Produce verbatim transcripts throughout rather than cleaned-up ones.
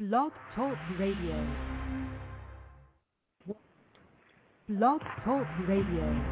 Blog Talk Radio. Blog Talk Radio.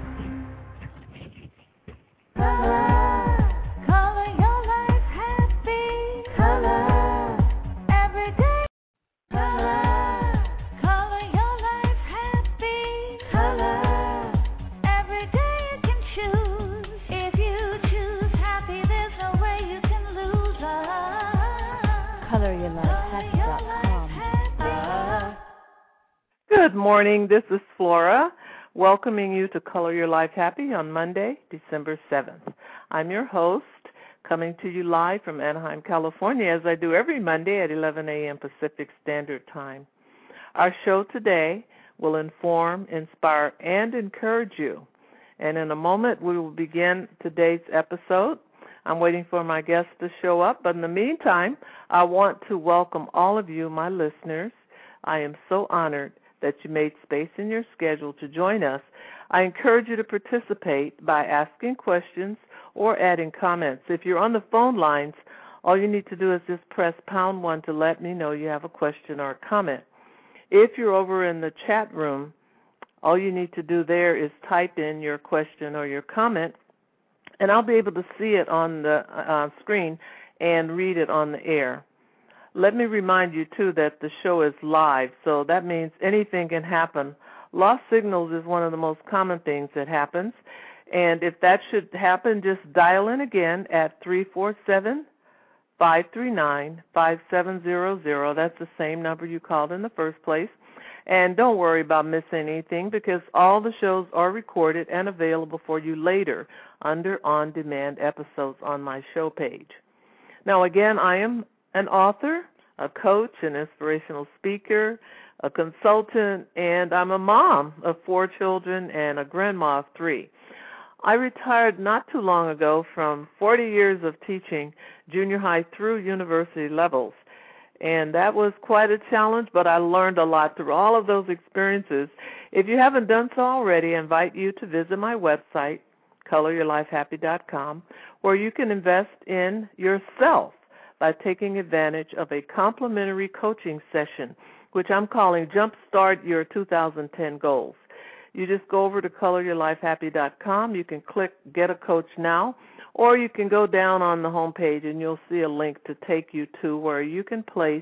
Good morning, this is Flora, welcoming you to Color Your Life Happy on Monday, December seventh. I'm your host, coming to you live from Anaheim, California, as I do every Monday at eleven a.m. Pacific Standard Time. Our show today will inform, inspire, and encourage you. And in a moment, we will begin today's episode. I'm waiting for my guests to show up, but in the meantime, I want to welcome all of you, my listeners. I am so honored that you made space in your schedule to join us. I encourage you to participate by asking questions or adding comments. If you're on the phone lines, all you need to do is just press pound one to let me know you have a question or a comment. If you're over in the chat room, all you need to do there is type in your question or your comment, and I'll be able to see it on the uh, screen and read it on the air. Let me remind you, too, that the show is live, so that means anything can happen. Lost signals is one of the most common things that happens, and if that should happen, just dial in again at three four seven, five three nine, five seven zero zero. That's the same number you called in the first place. And don't worry about missing anything because all the shows are recorded and available for you later under on-demand episodes on my show page. Now, again, I am an author, a coach, an inspirational speaker, a consultant, and I'm a mom of four children and a grandma of three. I retired not too long ago from forty years of teaching junior high through university levels, and that was quite a challenge, but I learned a lot through all of those experiences. If you haven't done so already, I invite you to visit my website, color your life happy dot com, where you can invest in yourself by taking advantage of a complimentary coaching session, which I'm calling Jumpstart Your two thousand ten Goals. You just go over to color your life happy dot com. You can click Get a Coach Now, or you can go down on the home page and you'll see a link to take you to where you can place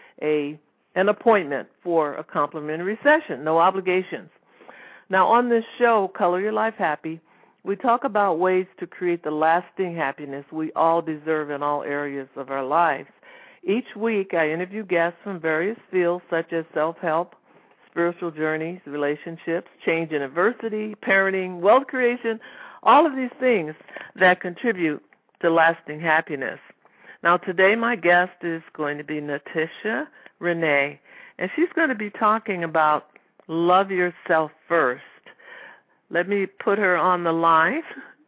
a an appointment for a complimentary session, no obligations. Now, on this show, Color Your Life Happy, we talk about ways to create the lasting happiness we all deserve in all areas of our lives. Each week, I interview guests from various fields such as self-help, spiritual journeys, relationships, change and adversity, parenting, wealth creation, all of these things that contribute to lasting happiness. Now, today my guest is going to be Natisha Renee, and she's going to be talking about love yourself first. Let me put her on the line,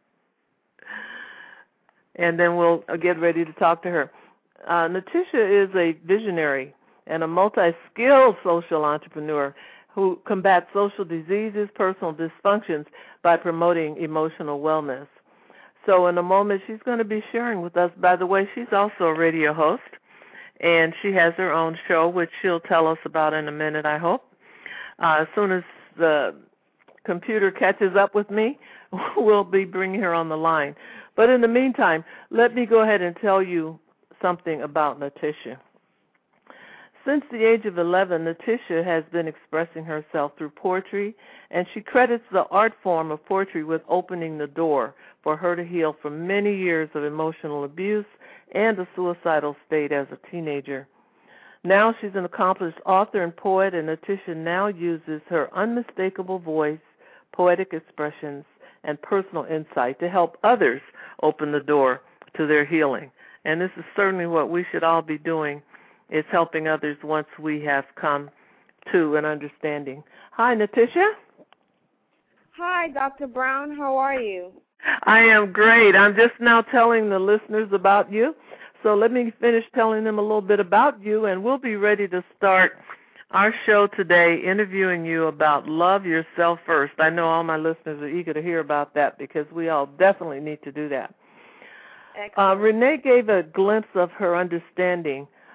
and then we'll get ready to talk to her. Uh, Natisha is a visionary and a multi-skilled social entrepreneur who combats social diseases, personal dysfunctions by promoting emotional wellness. So in a moment, she's going to be sharing with us. By the way, she's also a radio host, and she has her own show, which she'll tell us about in a minute, I hope. Uh, as soon as the computer catches up with me, we'll be bringing her on the line. But in the meantime, let me go ahead and tell you something about Natisha. Since the age of eleven, Natisha has been expressing herself through poetry, and she credits the art form of poetry with opening the door for her to heal from many years of emotional abuse and a suicidal state as a teenager. Now she's an accomplished author and poet, and Natisha now uses her unmistakable voice, poetic expressions, and personal insight to help others open the door to their healing. And this is certainly what we should all be doing, is helping others once we have come to an understanding. Hi, Natisha. Hi, Doctor Brown. How are you? I am great. I'm just now telling the listeners about you. So let me finish telling them a little bit about you, and we'll be ready to start our show today interviewing you about love yourself first. I know all my listeners are eager to hear about that because we all definitely need to do that. Uh, Renee gave a glimpse of her understanding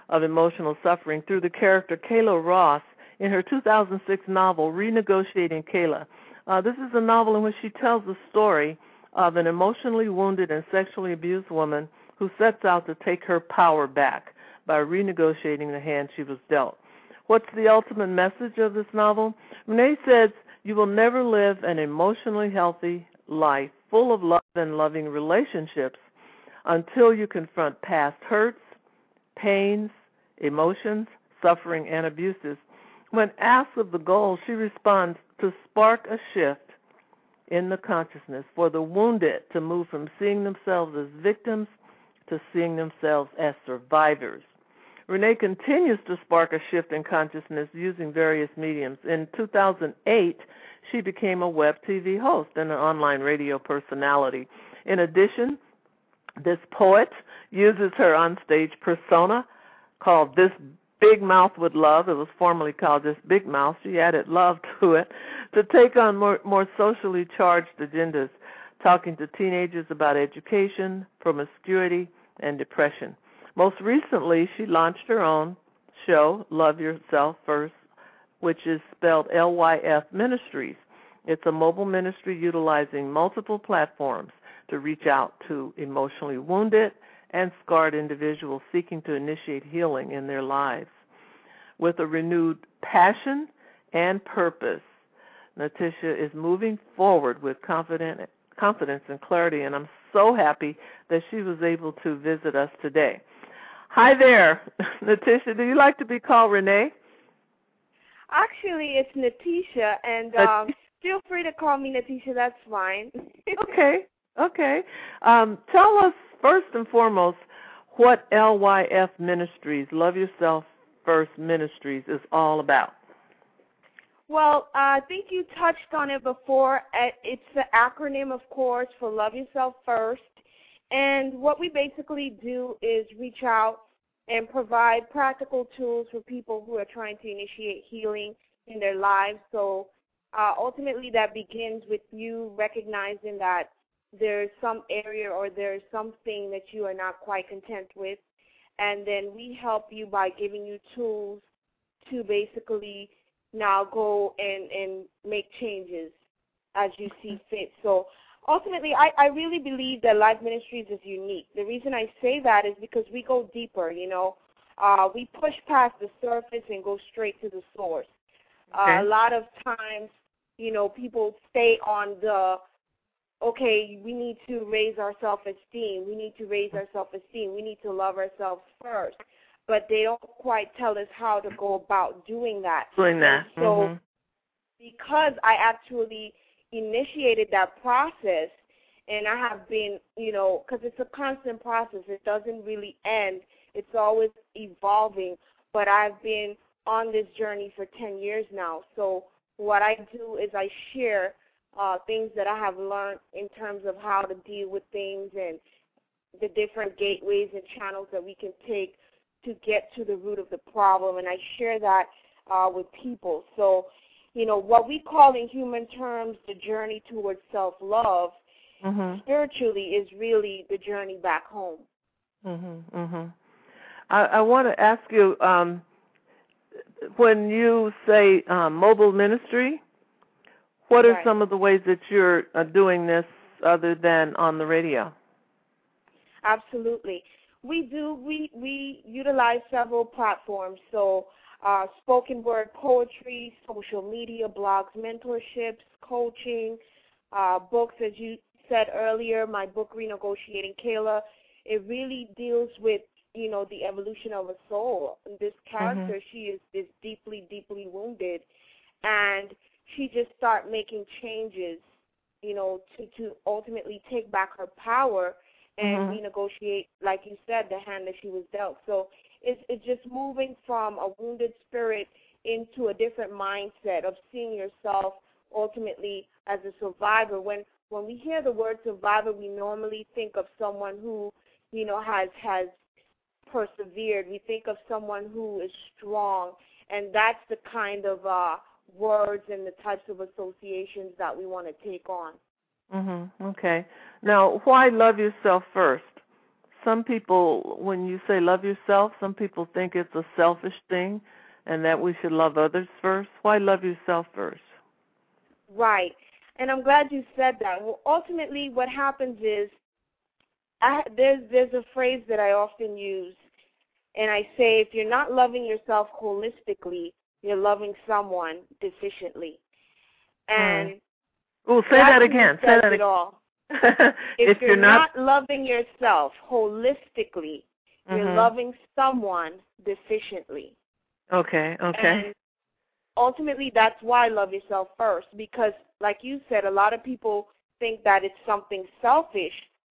of emotional suffering through the character Kayla Ross in her two thousand six novel, Renegotiating Kayla. Uh, this is a novel in which she tells the story of an emotionally wounded and sexually abused woman who sets out to take her power back by renegotiating the hand she was dealt. What's the ultimate message of this novel? Renee says, you will never live an emotionally healthy life full of love and loving relationships until you confront past hurts, pains, emotions, suffering, and abuses. When asked of the goal, she responds, to spark a shift in the consciousness for the wounded to move from seeing themselves as victims to seeing themselves as survivors. Renee continues to spark a shift in consciousness using various mediums. In two thousand eight, she became a web T V host and an online radio personality. In addition, this poet uses her onstage persona called This Big Mouth with Love. It was formerly called This Big Mouth. She added love to it to take on more, more socially charged agendas, talking to teenagers about education, promiscuity, and depression. Most recently, she launched her own show, Love Yourself First, which is spelled L Y F Ministries. It's a mobile ministry utilizing multiple platforms to reach out to emotionally wounded and scarred individuals seeking to initiate healing in their lives. With a renewed passion and purpose, Natisha is moving forward with confident, confidence and clarity, and I'm so happy that she was able to visit us today. Hi there, Natisha. Do you like to be called Renee? Actually, it's Natisha, and um, feel free to call me Natisha. That's fine. Okay, okay. Um, tell us first and foremost what L Y F Ministries, Love Yourself First Ministries, is all about. Well, uh, I think you touched on it before. It's the acronym, of course, for Love Yourself First. And what we basically do is reach out and provide practical tools for people who are trying to initiate healing in their lives. So uh, ultimately that begins with you recognizing that there's some area or there's something that you are not quite content with. And then we help you by giving you tools to basically now go and, and make changes as you see fit. So ultimately, I, I really believe that Life Ministries is unique. The reason I say that is because we go deeper, you know. Uh, we push past the surface and go straight to the source. Okay. Uh, a lot of times, you know, people stay on the, okay, we need to raise our self-esteem. We need to raise our self-esteem. We need to love ourselves first. But they don't quite tell us how to go about doing that. Doing that. And so mm-hmm. because I actually initiated that process, and I have been, you know, because it's a constant process. It doesn't really end. It's always evolving. But I've been on this journey for ten years now. So what I do is I share uh, things that I have learned in terms of how to deal with things and the different gateways and channels that we can take to get to the root of the problem. And I share that uh, with people. So, you know, what we call in human terms the journey towards self-love, mm-hmm. spiritually is really the journey back home. Mm-hmm, mm-hmm. I, I want to ask you, um, when you say um, mobile ministry, what are right. some of the ways that you're uh, doing this other than on the radio? Absolutely. We do, we, we utilize several platforms. So Uh, spoken word poetry, social media, blogs, mentorships, coaching, uh, books, as you said earlier, my book, Renegotiating Kayla, it really deals with, you know, the evolution of a soul. This character, mm-hmm. she is, is deeply, deeply wounded, and she just started making changes, you know, to, to ultimately take back her power and mm-hmm. renegotiate, like you said, the hand that she was dealt. So It's, it's just moving from a wounded spirit into a different mindset of seeing yourself ultimately as a survivor. When when we hear the word survivor, we normally think of someone who, you know, has has persevered. We think of someone who is strong, and that's the kind of uh, words and the types of associations that we want to take on. Mm-hmm. Okay. Now, why love yourself first? some people, when you say love yourself, some people think it's a selfish thing and that we should love others first. Why love yourself first? Right. And I'm glad you said that. Well, ultimately, what happens is I, there's there's a phrase that I often use, and I say, if you're not loving yourself holistically, you're loving someone deficiently. And mm. Oh, say that again. Say that it again. all. if, if you're, you're not... not loving yourself holistically, you're mm-hmm. loving someone deficiently. Okay, okay. And ultimately, that's why love yourself first, because, like you said, a lot of people think that it's something selfish,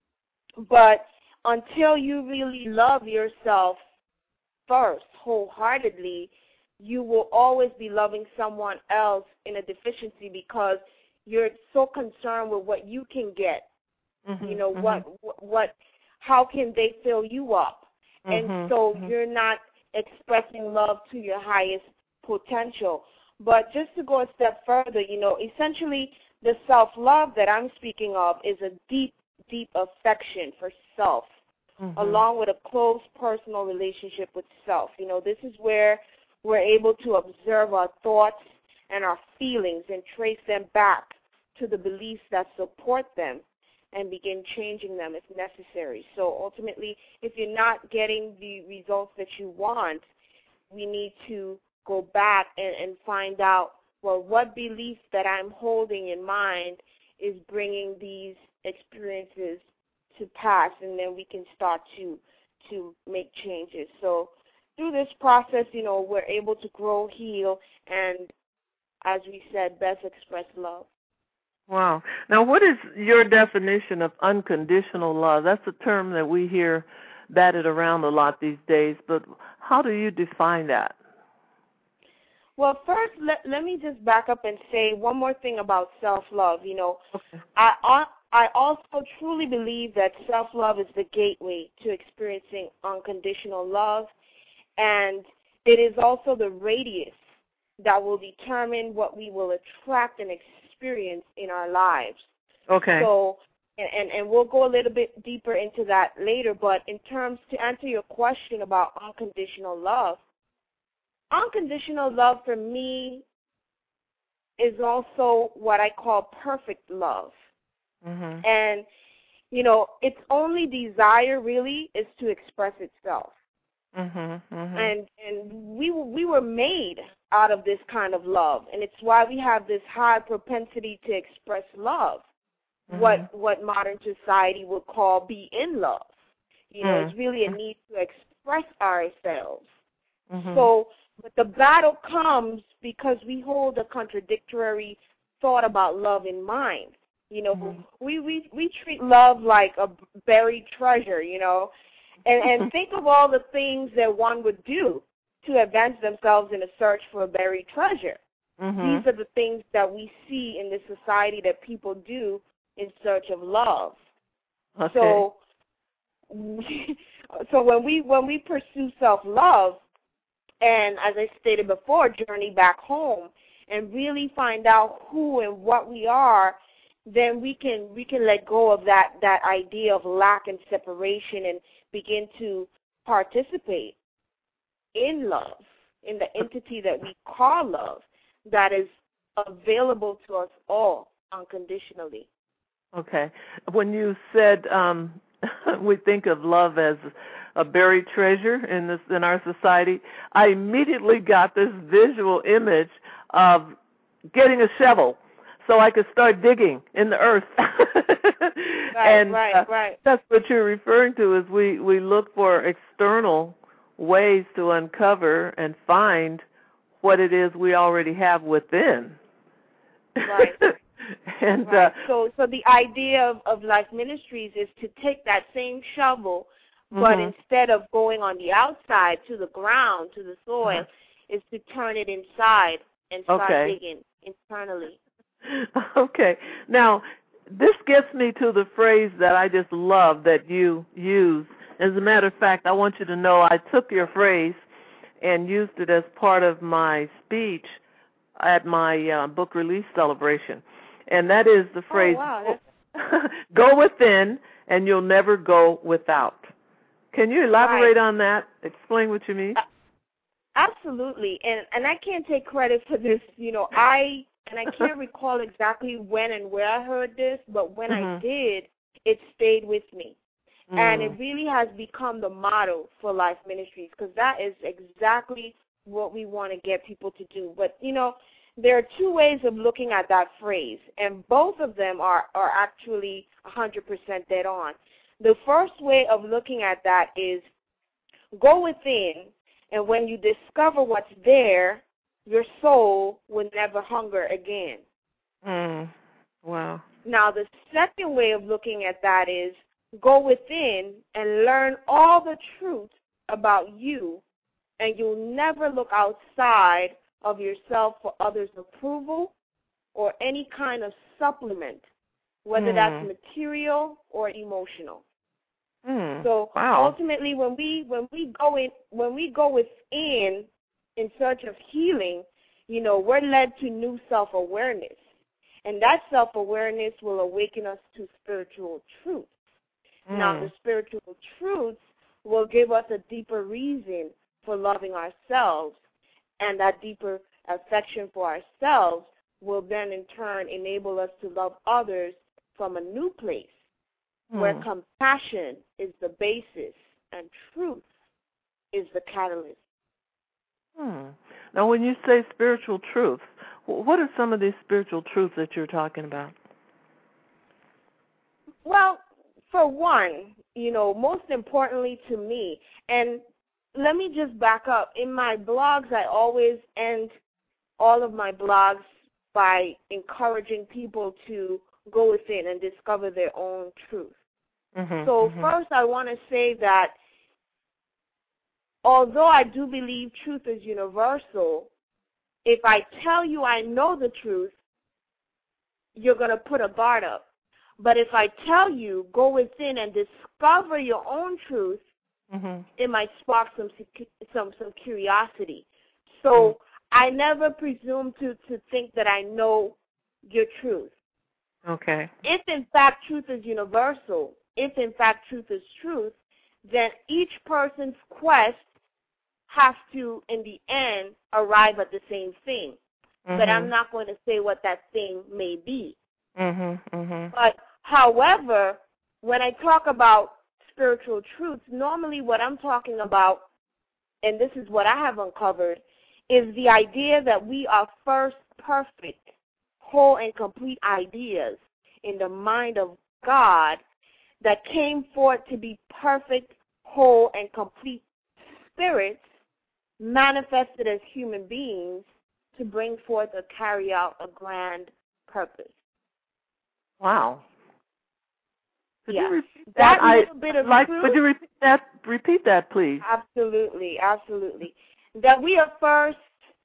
but until you really love yourself first, wholeheartedly, you will always be loving someone else in a deficiency because you're so concerned with what you can get. Mm-hmm, you know, mm-hmm. what, what, how can they fill you up? Mm-hmm, and so mm-hmm. you're not expressing love to your highest potential. But just to go a step further, you know, essentially the self-love that I'm speaking of is a deep, deep affection for self, mm-hmm. along with a close personal relationship with self. You know, this is where we're able to observe our thoughts and our feelings and trace them back to the beliefs that support them and begin changing them if necessary. So ultimately, if you're not getting the results that you want, we need to go back and, and find out, well, what belief that I'm holding in mind is bringing these experiences to pass, and then we can start to to make changes. So through this process, you know, we're able to grow, heal, and, as we said, best express love. Wow. Now, what is your definition of unconditional love? That's a term that we hear batted around a lot these days, but how do you define that? Well, first, let, let me just back up and say one more thing about self-love. You know, okay. I, I also truly believe that self-love is the gateway to experiencing unconditional love, and it is also the radius that will determine what we will attract and experience in our lives. Okay. So, and, and, and we'll go a little bit deeper into that later, but in terms, to answer your question about unconditional love, unconditional love for me is also what I call perfect love. Mm-hmm. And, you know, its only desire really is to express itself. Mm-hmm. Mm-hmm. And and we we were made out of this kind of love, and it's why we have this high propensity to express love, mm-hmm. what what modern society would call be in love. You know, mm-hmm. it's really a need to express ourselves. Mm-hmm. So, but the battle comes because we hold a contradictory thought about love in mind. You know, mm-hmm. we, we, we treat love like a buried treasure, you know, and, and think of all the things that one would do to advance themselves in a search for a buried treasure. Mm-hmm. These are the things that we see in this society that people do in search of love. Okay. So, so when we when we pursue self-love, and as I stated before, journey back home and really find out who and what we are, then we can we can let go of that, that idea of lack and separation and begin to participate in love, in the entity that we call love, that is available to us all unconditionally. Okay. When you said um, we think of love as a buried treasure in this in our society, I immediately got this visual image of getting a shovel so I could start digging in the earth. Right, and right, uh, right. That's what you're referring to, is we, we look for external ways to uncover and find what it is we already have within. Right. and right. Uh, so so the idea of, of Life Ministries is to take that same shovel, but mm-hmm. instead of going on the outside to the ground, to the soil, uh-huh. is to turn it inside and start okay. digging internally. Okay. Now, this gets me to the phrase that I just love that you use. As a matter of fact, I want you to know I took your phrase and used it as part of my speech at my uh, book release celebration. And that is the phrase, oh, wow. go within and you'll never go without. Can you elaborate right. on that? Explain what you mean. Uh, absolutely, and and I can't take credit for this. You know, I and I can't recall exactly when and where I heard this, but when mm-hmm. I did, it stayed with me. Mm. And it really has become the motto for Life Ministries, because that is exactly what we want to get people to do. But, you know, there are two ways of looking at that phrase, and both of them are, are actually one hundred percent dead on. The first way of looking at that is go within, and when you discover what's there, your soul will never hunger again. Mm. Wow. Now, the second way of looking at that is go within and learn all the truth about you, and you'll never look outside of yourself for others' approval or any kind of supplement, whether mm. that's material or emotional. Mm. So wow. ultimately, when we when we go in when we go within in search of healing, you know, we're led to new self-awareness, and that self-awareness will awaken us to spiritual truth. Mm. Now, the spiritual truths will give us a deeper reason for loving ourselves, and that deeper affection for ourselves will then in turn enable us to love others from a new place, mm. where compassion is the basis and truth is the catalyst. Hmm. Now, when you say spiritual truths, what are some of these spiritual truths that you're talking about? Well, for one, you know, most importantly to me, and let me just back up. In my blogs, I always end all of my blogs by encouraging people to go within and discover their own truth. Mm-hmm, so mm-hmm. first I want to say that although I do believe truth is universal, if I tell you I know the truth, you're going to put a guard up. But if I tell you, go within and discover your own truth, mm-hmm. it might spark some some some curiosity. So mm-hmm. I never presume to, to think that I know your truth. Okay. If, in fact, truth is universal, if, in fact, truth is truth, then each person's quest has to, in the end, arrive at the same thing. Mm-hmm. But I'm not going to say what that thing may be. Mm-hmm, mm-hmm. But, however, when I talk about spiritual truths, normally what I'm talking about, and this is what I have uncovered, is the idea that we are first perfect, whole, and complete ideas in the mind of God that came forth to be perfect, whole, and complete spirits manifested as human beings to bring forth or carry out a grand purpose. Wow. Could yeah. you repeat that? that little I, bit of like, truth, could you repeat that? Repeat that, please. Absolutely, absolutely. That we are first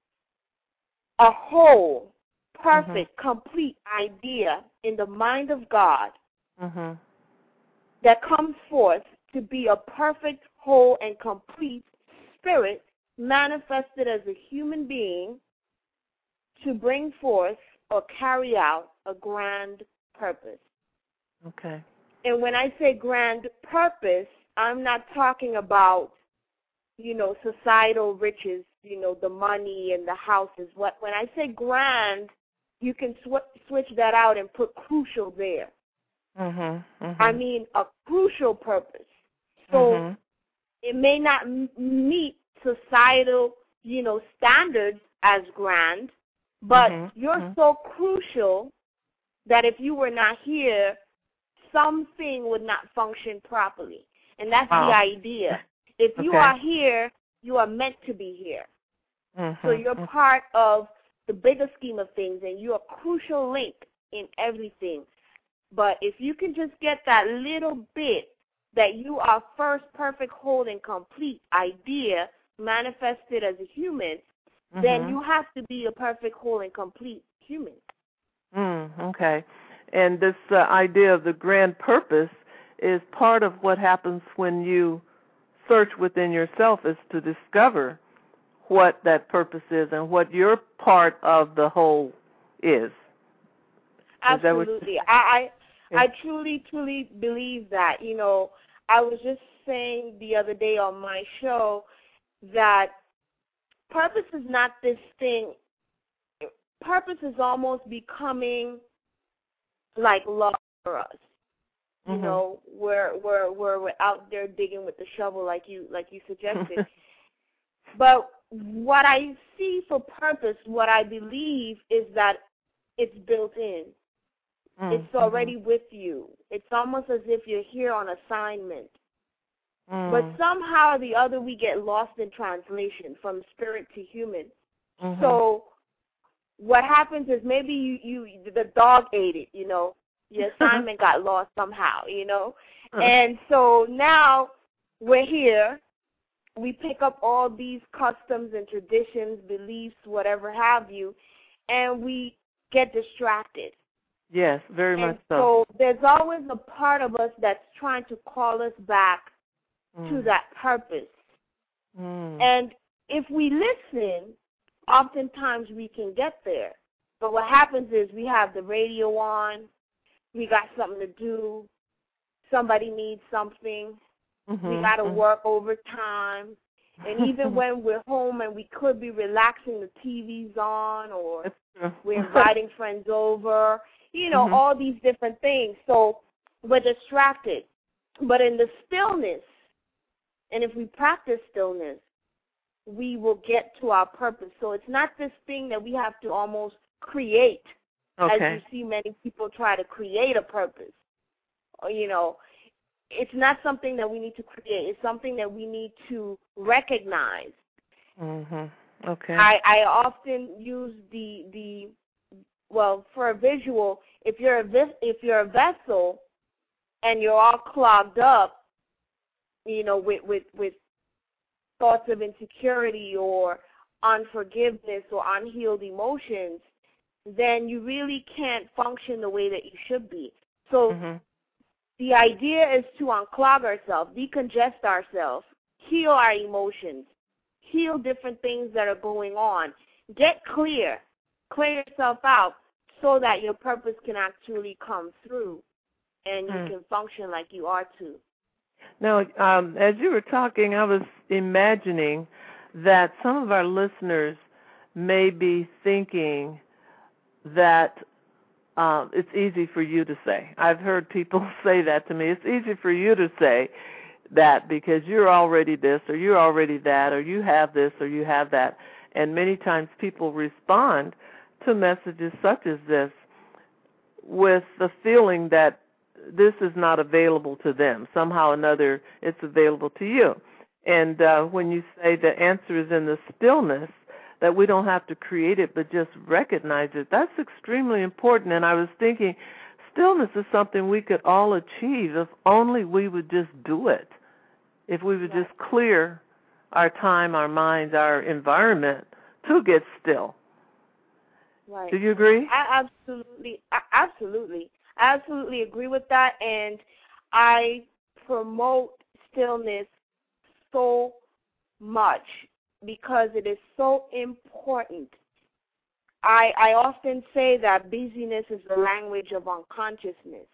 a whole, perfect, mm-hmm. complete idea in the mind of God mm-hmm. that comes forth to be a perfect, whole, and complete spirit manifested as a human being to bring forth or carry out a grand purpose. Okay. And when I say grand purpose, I'm not talking about, you know, societal riches, you know, the money and the houses. What when I say grand, you can sw- switch that out and put crucial there. Mm-hmm, mm-hmm. I mean a crucial purpose. So mm-hmm. it may not m- meet societal, you know, standards as grand, but mm-hmm. you're mm-hmm. so crucial that if you were not here, something would not function properly. And that's wow. the idea. If you okay. are here, you are meant to be here. Mm-hmm. So you're part of the bigger scheme of things, and you're a crucial link in everything. But if you can just get that little bit that you are first perfect, whole, and complete idea manifested as a human, mm-hmm. then you have to be a perfect, whole, and complete human. Mm, okay. And this uh, idea of the grand purpose is part of what happens when you search within yourself, is to discover what that purpose is and what your part of the whole is. Absolutely. Is I I, yeah. I truly, truly believe that. You know, I was just saying the other day on my show that purpose is not this thing. Purpose is almost becoming like love for us. You Mm-hmm. know, we're we're we're we're out there digging with the shovel, like you like you suggested. But what I see for purpose, what I believe is that it's built in. Mm-hmm. It's already with you. It's almost as if you're here on assignment. Mm-hmm. But somehow or the other, we get lost in translation from spirit to human. Mm-hmm. So what happens is maybe you, you the dog ate it, you know. Your assignment got lost somehow, you know. And so now we're here. We pick up all these customs and traditions, beliefs, whatever have you, and we get distracted. Yes, very and much so. So there's always a part of us that's trying to call us back mm. to that purpose. Mm. And if we listen, oftentimes we can get there. But what happens is we have the radio on, we got something to do, somebody needs something, mm-hmm. we got to mm-hmm. work overtime. And even when we're home and we could be relaxing, the T V's on, or we're inviting friends over, you know, mm-hmm. all these different things. So we're distracted. But in the stillness, and if we practice stillness, we will get to our purpose. So it's not this thing that we have to almost create, okay. as you see many people try to create a purpose. Or, you know, it's not something that we need to create. It's something that we need to recognize. Mm-hmm. Okay. I, I often use the the well for a visual. If you're a if you're a vessel and you're all clogged up, you know, with with with thoughts of insecurity or unforgiveness or unhealed emotions, then you really can't function the way that you should be. So mm-hmm. the idea is to unclog ourselves, decongest ourselves, heal our emotions, heal different things that are going on. Get clear. Clear yourself out so that your purpose can actually come through and you mm. can function like you are to. Now, um, as you were talking, I was imagining that some of our listeners may be thinking that um, it's easy for you to say. I've heard people say that to me. It's easy for you to say that because you're already this or you're already that or you have this or you have that. And many times people respond to messages such as this with the feeling that this is not available to them. Somehow or another, it's available to you. And uh, when you say the answer is in the stillness, that we don't have to create it but just recognize it, that's extremely important. And I was thinking, stillness is something we could all achieve if only we would just do it, if we would just clear our time, our minds, our environment to get still. Right. Do you agree? I absolutely, I absolutely. I absolutely agree with that, and I promote stillness so much because it is so important. I I often say that busyness is the language of unconsciousness.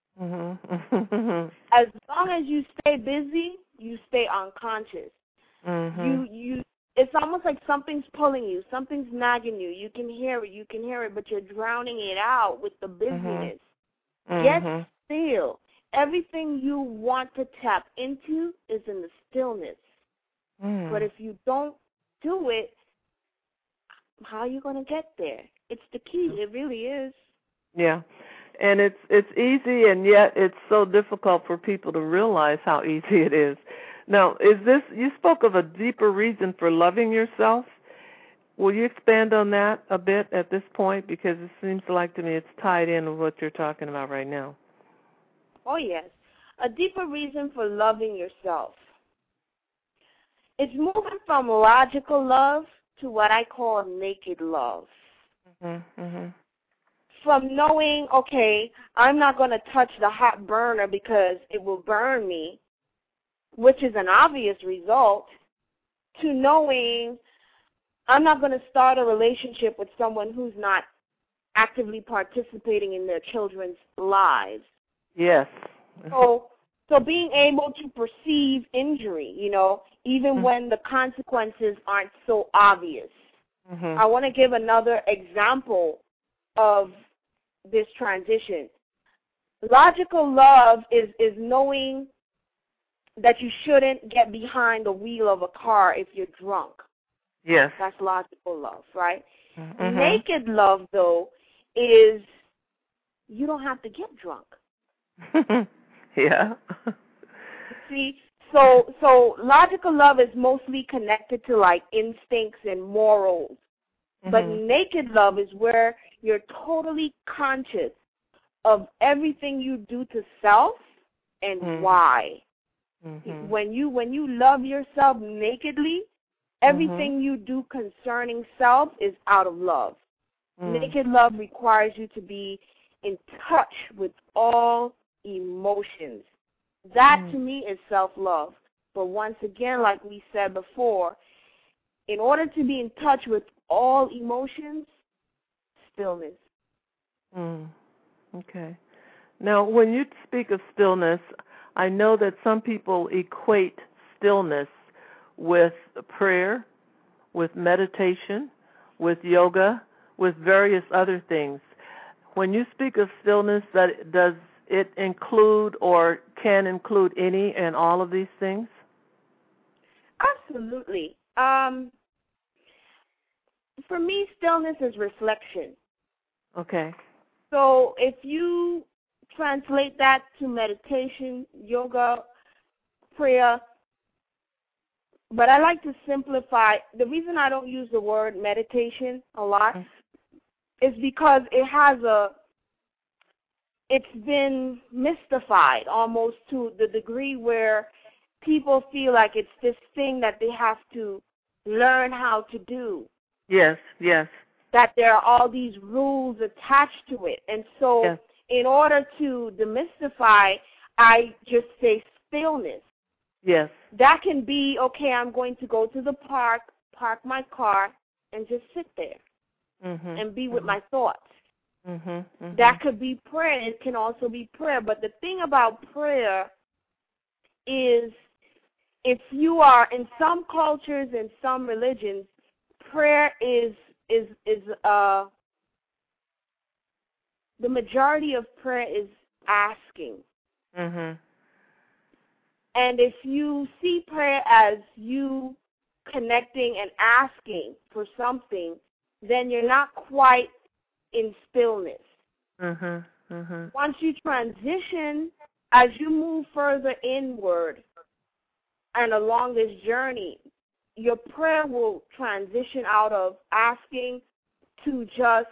Mm-hmm. As long as you stay busy, you stay unconscious. Mm-hmm. You you. It's almost like something's pulling you, something's nagging you. You can hear it, you can hear it, but you're drowning it out with the busyness. Mm-hmm. Get still. Everything you want to tap into is in the stillness. Mm. But if you don't do it, how are you going to get there? It's the key. It really is. Yeah. And it's it's easy, and yet it's so difficult for people to realize how easy it is. Now, is this, you spoke of a deeper reason for loving yourself. Will you expand on that a bit at this point? Because it seems like to me it's tied in with what you're talking about right now. Oh, yes. A deeper reason for loving yourself. It's moving from logical love to what I call naked love. Mm-hmm. Mm-hmm. From knowing, okay, I'm not going to touch the hot burner because it will burn me, which is an obvious result, to knowing I'm not going to start a relationship with someone who's not actively participating in their children's lives. Yes. So So being able to perceive injury, you know, even mm-hmm. when the consequences aren't so obvious. Mm-hmm. I want to give another example of this transition. Logical love is, is knowing that you shouldn't get behind the wheel of a car if you're drunk. Yes. That's logical love, right? Mm-hmm. Naked love, though, is you don't have to get drunk. Yeah. See, so so logical love is mostly connected to like instincts and morals. Mm-hmm. But naked love is where you're totally conscious of everything you do to self and mm-hmm. why. Mm-hmm. When you when you love yourself nakedly, everything mm-hmm. you do concerning self is out of love. Mm. Naked love requires you to be in touch with all emotions. That, mm. to me, is self-love. But once again, like we said before, in order to be in touch with all emotions, stillness. Mm. Okay. Now, when you speak of stillness, I know that some people equate stillness with prayer, with meditation, with yoga, with various other things. When you speak of stillness, that does it include or can include any and all of these things? Absolutely. Um, for me, stillness is reflection. Okay. So if you translate that to meditation, yoga, prayer, but I like to simplify. The reason I don't use the word meditation a lot mm-hmm. is because it has a, it's been mystified almost to the degree where people feel like it's this thing that they have to learn how to do. Yes, yes. That there are all these rules attached to it. And so yes. in order to demystify, I just say stillness. Yes. That can be, okay, I'm going to go to the park, park my car, and just sit there mm-hmm. and be with mm-hmm. my thoughts. Mm-hmm. Mm-hmm. That could be prayer. It can also be prayer. But the thing about prayer is if you are, in some cultures and some religions, prayer is, is, is uh, the majority of prayer is asking. Mm-hmm. And if you see prayer as you connecting and asking for something, then you're not quite in stillness. Mm-hmm, mm-hmm. Once you transition, as you move further inward and along this journey, your prayer will transition out of asking to just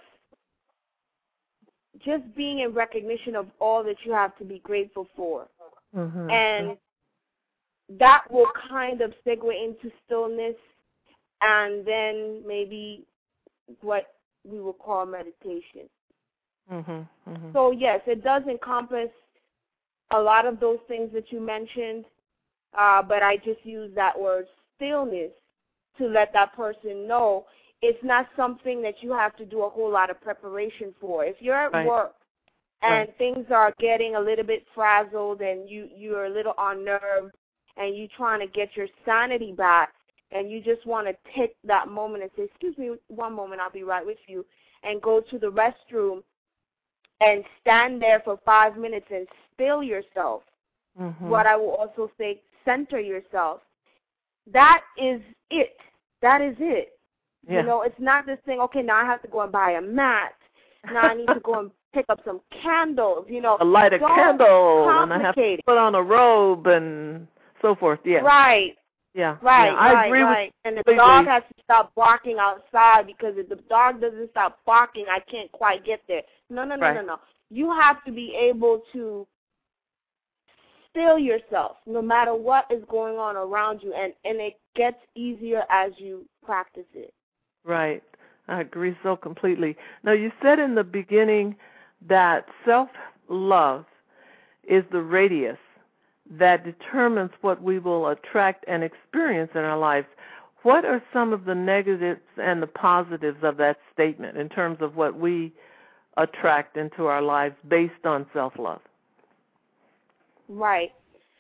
just being in recognition of all that you have to be grateful for. Mm-hmm. And that will kind of segue into stillness and then maybe what we will call meditation. Mm-hmm, mm-hmm. So, yes, it does encompass a lot of those things that you mentioned, uh, but I just use that word stillness to let that person know it's not something that you have to do a whole lot of preparation for. If you're at right. work and right. things are getting a little bit frazzled and you, you're a little unnerved, and you trying to get your sanity back, and you just want to take that moment and say, excuse me, one moment, I'll be right with you, and go to the restroom and stand there for five minutes and still yourself. Mm-hmm. What I will also say, center yourself. That is it. That is it. Yeah. You know, it's not this thing, okay, now I have to go and buy a mat. Now I need to go and pick up some candles, you know. A light a candle, and I have to put on a robe and so forth, yeah. Right. Yeah. Right, yeah. I right, agree right. With and the completely. dog has to stop barking outside because if the dog doesn't stop barking, I can't quite get there. No, no, no, right. no, no. You have to be able to still yourself no matter what is going on around you, and, and it gets easier as you practice it. Right. I agree so completely. Now, you said in the beginning that self-love is the radius that determines what we will attract and experience in our lives. What are some of the negatives and the positives of that statement in terms of what we attract into our lives based on self-love? Right.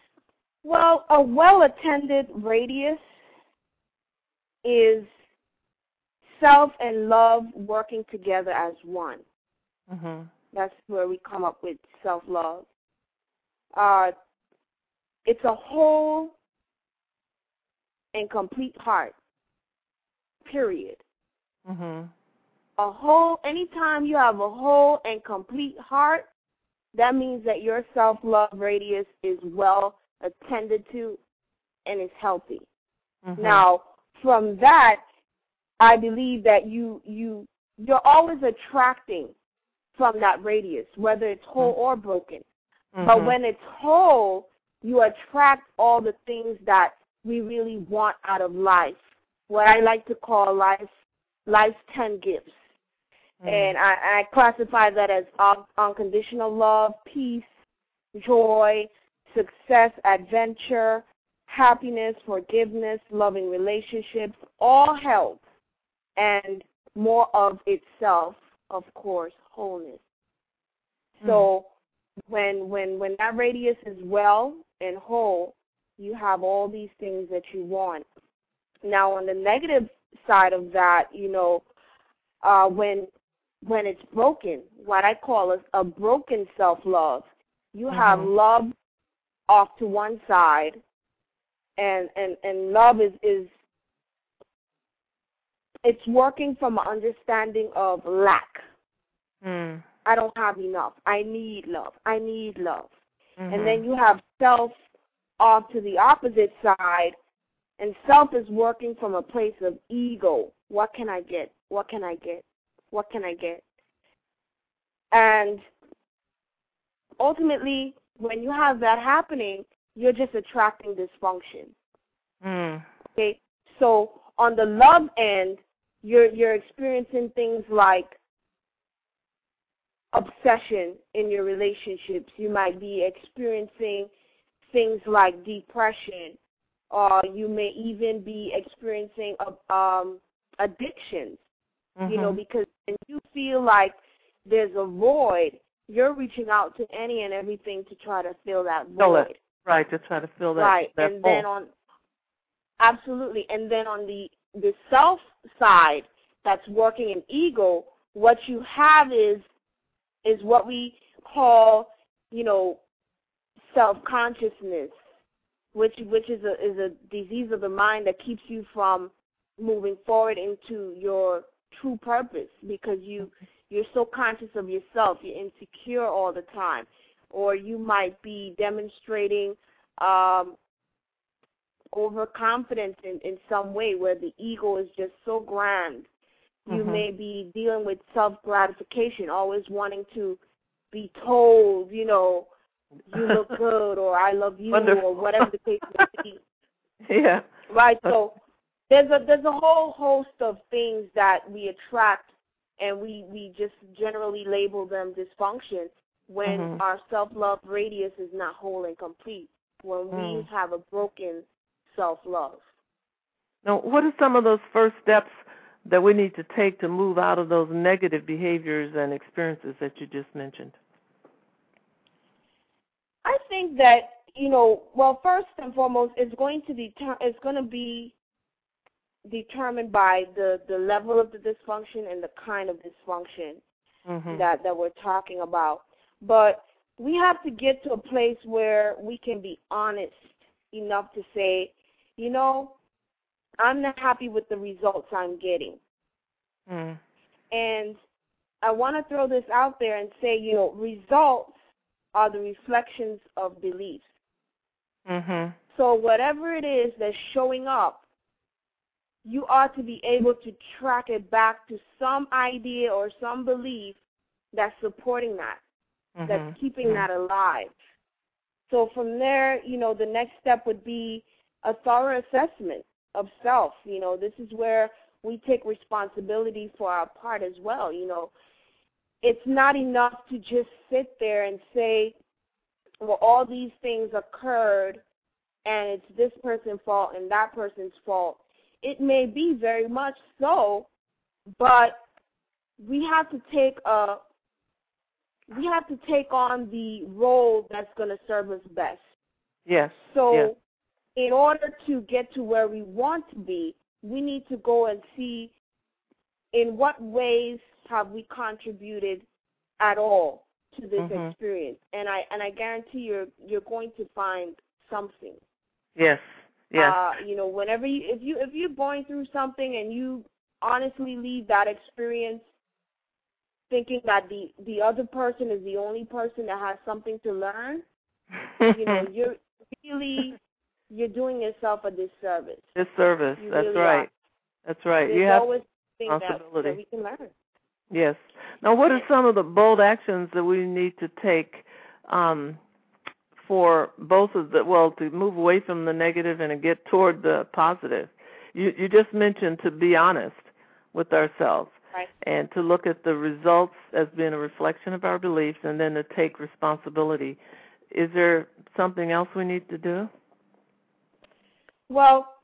Well, a well-attended radius is self and love working together as one. Mhm. That's where we come up with self-love. Uh, it's a whole and complete heart, period. Mhm. A whole, anytime you have a whole and complete heart, that means that your self-love radius is well attended to and is healthy. Mhm. Now, from that, I believe that you, you, you're always attracting from that radius, whether it's whole or broken. Mhm. But when it's whole, you attract all the things that we really want out of life, what I like to call life, life's ten gifts. Mhm. And I, I classify that as un- unconditional love, peace, joy, success, adventure, happiness, forgiveness, loving relationships, all health, and more of itself, of course, wholeness. Mhm. So when when when that radius is well and whole, you have all these things that you want. Now, on the negative side of that, you know, uh, when when it's broken, what I call a, a broken self-love, you have Mhm. love off to one side, and and and love is is it's working from an understanding of lack. Mm. I don't have enough. I need love. I need love. Mhm. And then you have self off to the opposite side, and self is working from a place of ego. What can I get? What can I get? What can I get? And ultimately, when you have that happening, you're just attracting dysfunction. Mm. Okay? So on the love end, you're you're experiencing things like obsession in your relationships. You might be experiencing things like depression, or you may even be experiencing um, addictions, Mhm. you know, because when you feel like there's a void, you're reaching out to any and everything to try to fill that Fill void. it. Right, to try to fill that. Right, that and hole. then on, absolutely, and then on the, the self side that's working in ego, what you have is is what we call, you know, self-consciousness, which which is a is a disease of the mind that keeps you from moving forward into your true purpose, because you you're so conscious of yourself, you're insecure all the time, or you might be demonstrating um, overconfidence in, in some way where the ego is just so grand. You Mhm. may be dealing with self-gratification, always wanting to be told, you know, you look good, or I love you, Wonderful. or whatever the case may be. Yeah. Right, so there's a there's a whole host of things that we attract, and we, we just generally label them dysfunction when Mhm. our self-love radius is not whole and complete, when Mm. we have a broken self-love. Now, what are some of those first steps that we need to take to move out of those negative behaviors and experiences that you just mentioned? I think that, you know, well, first and foremost, it's going to deter- it's going to be determined by the, the level of the dysfunction and the kind of dysfunction Mhm. that, that we're talking about. But we have to get to a place where we can be honest enough to say, you know, I'm not happy with the results I'm getting. Mm. And I want to throw this out there and say, you know, results are the reflections of beliefs. Mhm. So whatever it is that's showing up, you ought to be able to track it back to some idea or some belief that's supporting that, Mhm. that's keeping Mhm. that alive. So from there, you know, the next step would be a thorough assessment of self. You know, this is where we take responsibility for our part as well. You know, it's not enough to just sit there and say, well, all these things occurred and it's this person's fault and that person's fault. It may be very much so, but we have to take a we have to take on the role that's going to serve us best. Yes. So yes. in order to get to where we want to be, we need to go and see in what ways have we contributed at all to this mm-hmm. experience. And I and I guarantee you're you're going to find something. Yes. Yes. Uh, you know, whenever you if you if you're going through something and you honestly leave that experience thinking that the the other person is the only person that has something to learn, you know, you're really you're doing yourself a disservice. Disservice. You That's really right. are. That's right. There's you have always things that, responsibility. that we can learn. Yes. Now, what are some of the bold actions that we need to take um, for both of the, well, to move away from the negative and to get toward the positive? You, you just mentioned to be honest with ourselves, right, and to look at the results as being a reflection of our beliefs, and then to take responsibility. Is there something else we need to do? Well,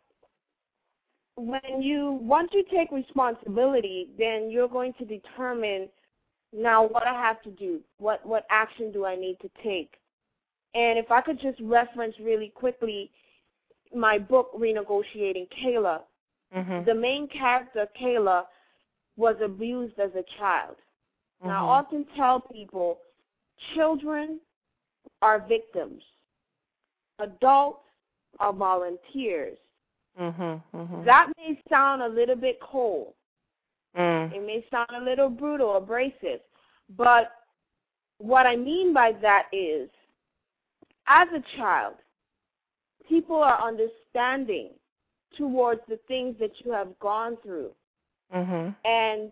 when you once you take responsibility, then you're going to determine now what I have to do, what what action do I need to take. And if I could just reference really quickly my book, Renegotiating Kayla, mm-hmm. the main character, Kayla, was abused as a child. Mm-hmm. Now, I often tell people children are victims. Adults are volunteers. Mm-hmm. Mm-hmm. That may sound a little bit cold. Mm. It may sound a little brutal, abrasive. But what I mean by that is, as a child, people are understanding towards the things that you have gone through. Mm-hmm. And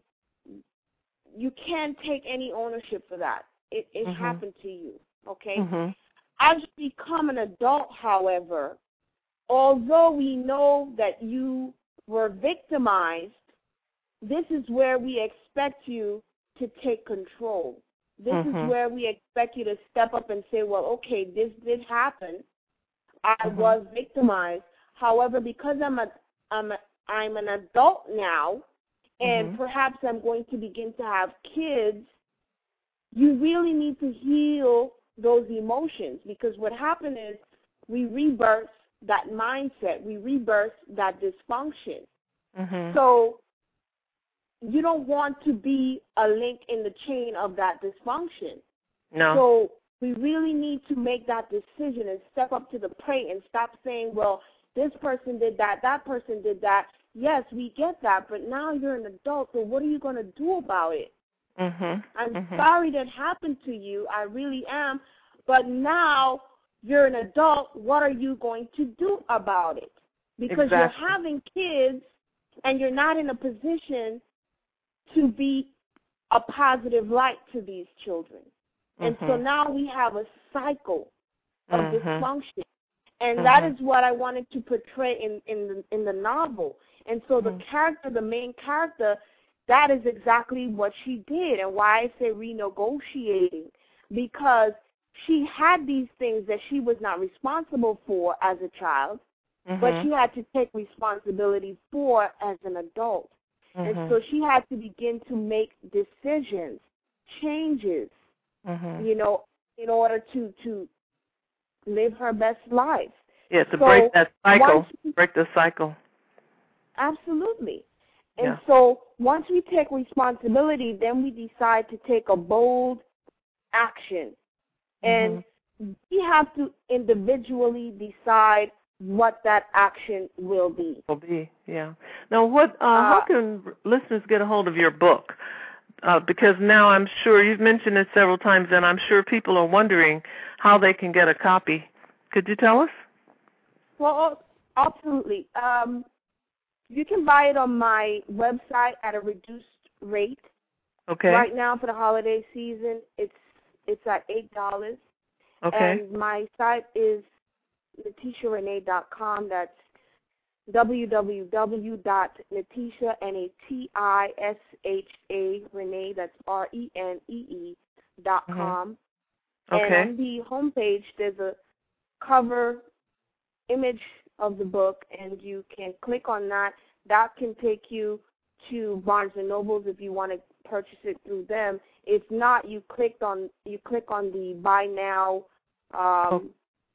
you can't take any ownership for that. It, it mm-hmm. happened to you, okay? Mm-hmm. As you become an adult, however, although we know that you were victimized, this is where we expect you to take control. This mm-hmm. is where we expect you to step up and say, well, okay, this did happen. I mm-hmm. was victimized. However, because I'm a, I'm a, I'm an adult now, and mm-hmm. perhaps I'm going to begin to have kids, you really need to heal those emotions, because what happened is we rebirth that mindset. We rebirth that dysfunction. Mm-hmm. So you don't want to be a link in the chain of that dysfunction. No. So we really need to make that decision and step up to the plate and stop saying, well, this person did that, that person did that. Yes, we get that, but now you're an adult, so what are you going to do about it? Mm-hmm. I'm mm-hmm. sorry that happened to you. I really am. But now you're an adult. What are you going to do about it? Because exactly. you're having kids and you're not in a position to be a positive light to these children. And mm-hmm. so now we have a cycle of mm-hmm. dysfunction. And mm-hmm. that is what I wanted to portray in, in, the, in the novel. And so mm-hmm. the character, the main character, that is exactly what she did, and why I say renegotiating, because she had these things that she was not responsible for as a child, mm-hmm. but she had to take responsibility for as an adult. Mm-hmm. And so she had to begin to make decisions, changes, mm-hmm. you know, in order to, to live her best life. Yeah, to so break that cycle, she, break the cycle. Absolutely. And yeah. so once we take responsibility, then we decide to take a bold action. And mm-hmm. we have to individually decide what that action will be. Will be, yeah. Now, what? Uh, uh, how can listeners get a hold of your book? Uh, because now I'm sure you've mentioned it several times, and I'm sure people are wondering how they can get a copy. Could you tell us? Well, absolutely. Um, you can buy it on my website at a reduced rate. Okay. Right now for the holiday season, it's it's at eight dollars. Okay. And my site is Natisha Renee dot com. That's w w w dot natisha, N A T I S H A, Renee, that's R E N E E, dot com. Mm-hmm. Okay. And on the homepage, there's a cover image of the book, and you can click on that. That can take you to Barnes and Nobles if you want to purchase it through them. If not, you clicked on you click on the buy now um,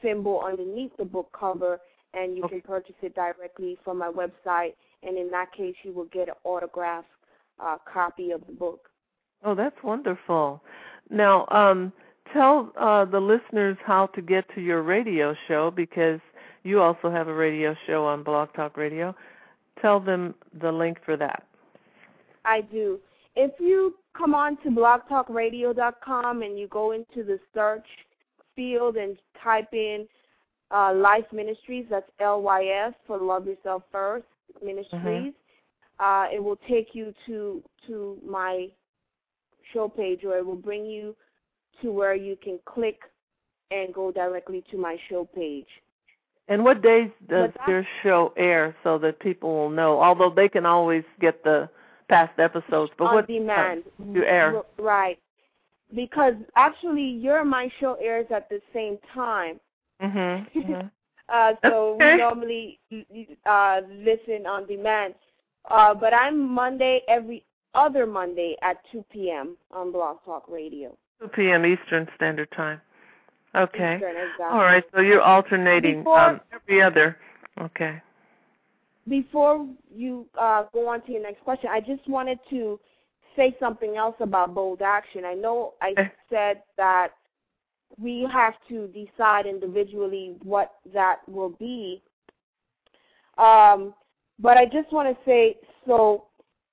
symbol underneath the book cover, and you okay. can purchase it directly from my website. And in that case, you will get an autographed uh, copy of the book. Oh, that's wonderful. Now, um, tell uh, the listeners how to get to your radio show, because you also have a radio show on Blog Talk Radio. Tell them the link for that. I do. If you come on to blog talk radio dot com and you go into the search field and type in uh, Life Ministries, that's L Y S for Love Yourself First Ministries, mm-hmm. uh, it will take you to to my show page, or it will bring you to where you can click and go directly to my show page. And what days does your show air so that people will know? Although they can always get the past episodes, but on what demand you air? Right, because actually your my show airs at the same time. Mm-hmm. mm-hmm. uh, so okay. we normally uh, listen on demand, uh, but I'm Monday every other Monday at two p.m. on Blog Talk Radio. two p.m. Eastern Standard Time. Okay. Eastern, exactly. All right, so you're alternating before, um, every other. Okay. Before you uh, go on to your next question, I just wanted to say something else about bold action. I know I okay. said that we have to decide individually what that will be, um, but I just want to say, so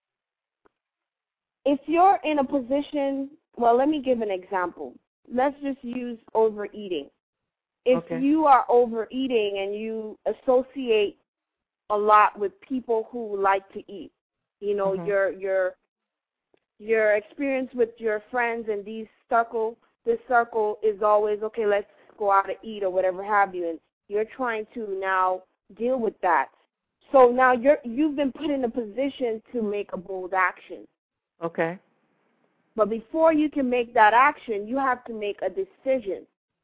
if you're in a position, well, let me give an example. Let's just use overeating. If okay. you are overeating and you associate a lot with people who like to eat, you know, mm-hmm. your your your experience with your friends and these circle, this circle is always, okay, let's go out to eat or whatever have you, and you're trying to now deal with that. So now you're you've been put in a position to make a bold action. Okay. But before you can make that action, you have to make a decision.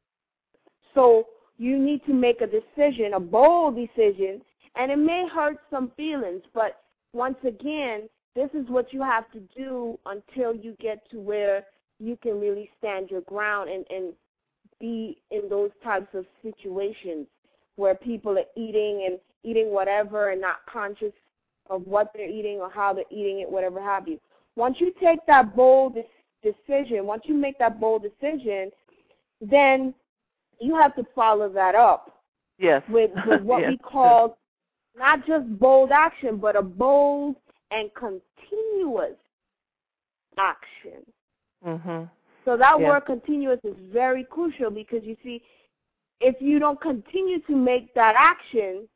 So you need to make a decision, a bold decision, and it may hurt some feelings, but once again, this is what you have to do until you get to where you can really stand your ground and, and be in those types of situations where people are eating and eating whatever and not conscious of what they're eating or how they're eating it, whatever have you. Once you take that bold decision, once you make that bold decision, then you have to follow that up. Yes. With, with what yes. we call not just bold action, but a bold and continuous action. Mm-hmm. So that yeah. word continuous is very crucial, because you see, if you don't continue to make that action,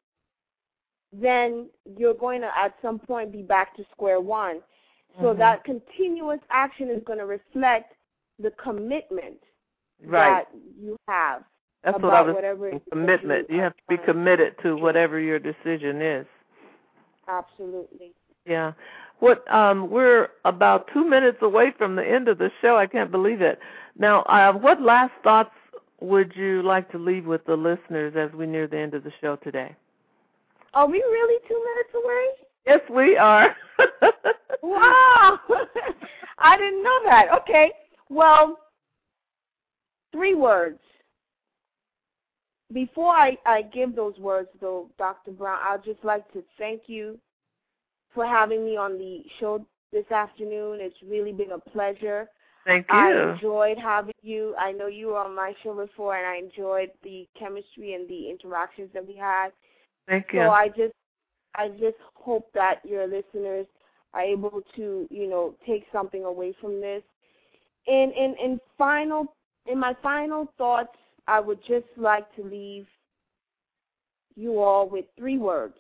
then you're going to at some point be back to square one. So mm-hmm. that continuous action is going to reflect the commitment right. that you have. That's about what I was whatever saying, commitment. You, you have to be committed to whatever your decision is. Absolutely. Yeah. What um, we're about two minutes away from the end of the show. I can't believe it. Now, uh, what last thoughts would you like to leave with the listeners as we near the end of the show today? Are we really two minutes away? Yes, we are. Wow. I didn't know that. Okay. Well, three words. Before I, I give those words, though, Doctor Brown, I'd just like to thank you for having me on the show this afternoon. It's really been a pleasure. Thank you. I enjoyed having you. I know you were on my show before, and I enjoyed the chemistry and the interactions that we had. Thank you. So I just, I just hope that your listeners are able to, you know, take something away from this. In in in final, in my final thoughts, I would just like to leave you all with three words.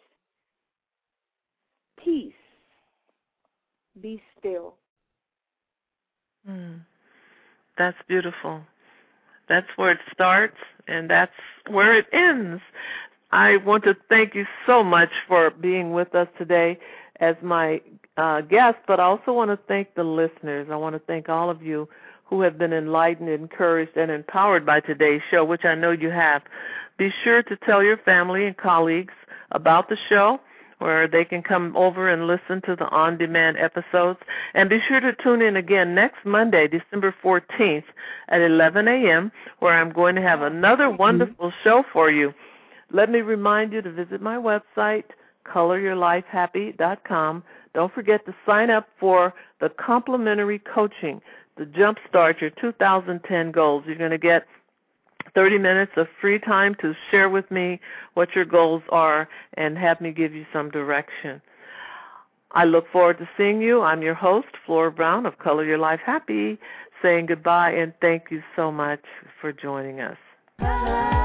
Peace. Be still. Hmm. That's beautiful. That's where it starts, and that's where it ends. I want to thank you so much for being with us today as my uh, guest, but I also want to thank the listeners. I want to thank all of you who have been enlightened, encouraged, and empowered by today's show, which I know you have. Be sure to tell your family and colleagues about the show. where they can come over and listen to the on-demand episodes. And be sure to tune in again next Monday, December fourteenth at eleven a.m., where I'm going to have another wonderful show for you. Let me remind you to visit my website, color your life happy dot com. Don't forget to sign up for the complimentary coaching, the Jumpstart Your two thousand ten Goals. You're going to get thirty minutes of free time to share with me what your goals are and have me give you some direction. I look forward to seeing you. I'm your host, Flora Brown of Color Your Life Happy, saying goodbye and thank you so much for joining us.